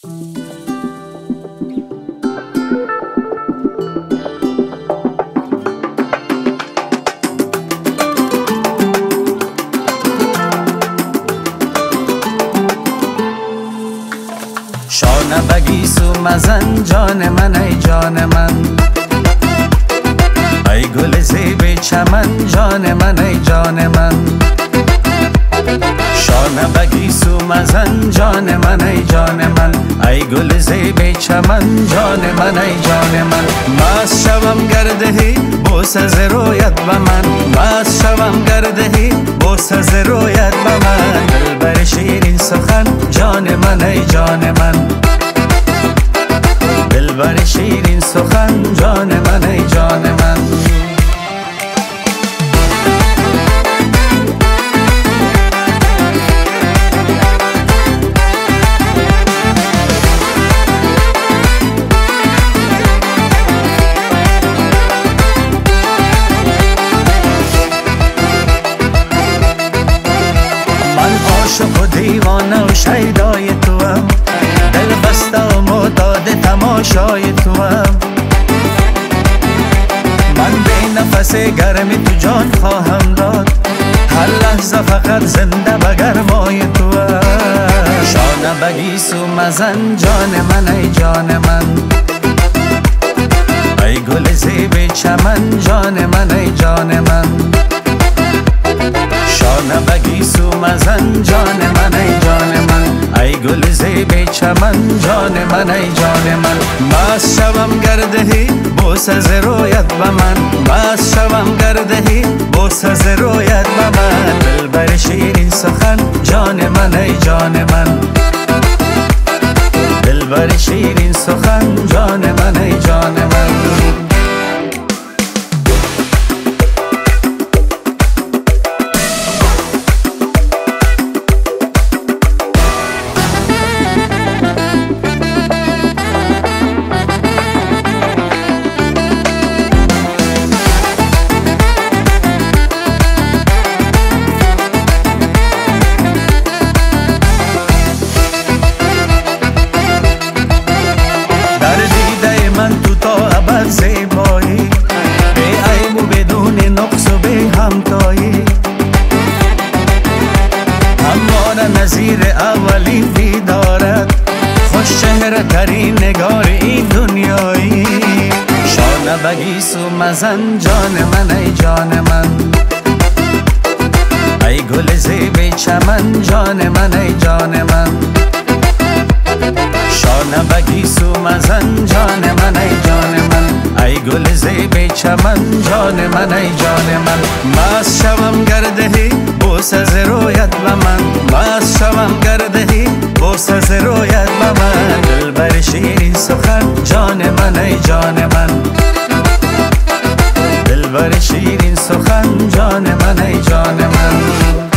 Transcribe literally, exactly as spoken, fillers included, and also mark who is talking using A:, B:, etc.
A: شانه بگیسو مزن جان من ای جان من، ای گل زیب چمن جان من ای جان من. شانه بگیسو مزن جان من ای جان من، ای گل زیب چمن جان من ای جان من. مست شوم گردهی بوس از رویت به من، مست شوم گردهی بوس از رویت به من. دلبر شیرین سخن جان من ای جان من، دلبر شیرین سخن جان من ای جان من. عاشق و دیوانه و شیدای توام، دل بسته و معتاد تماشای توام. من بی نفس گرمی تو جان خواهم داد، هر لحظه فقط زنده به گرمای توام. شانه بگیسو مزن جان من ای جان من، ای گل زیب چمن جان من ای جان من. شانه بگیسو مزن جان من ای جان من، ای گل زیب چمن جان من ای جان من. مست شوم گردهی بوس از رویت به من، مست شوم گردهی بوس از رویت به من. دلبر شیرین سخن جان من ای جان من، دلبر شیرین سخن جان من ای جان من. من تو تا ابد زیبایی، بی عیب و بدون نقص و بی همتایی. اما نظیر اولین دیدارت، خوش چهره ترین نگار این دنیایی. شانه بگیسو مزن جان من ای جان من، ای گل زیب چمن جان من ای جان من. شانه بگیسو مزن جان من ای جان من، ای گل زیب چمن جان من ای جان من. مست شوم گردهی بوس از رویت به من، مست شوم گردهی بوس از رویت به من. دلبر شیرین سخن جان من ای جان من، دلبر شیرین سخن جان من ای جان من.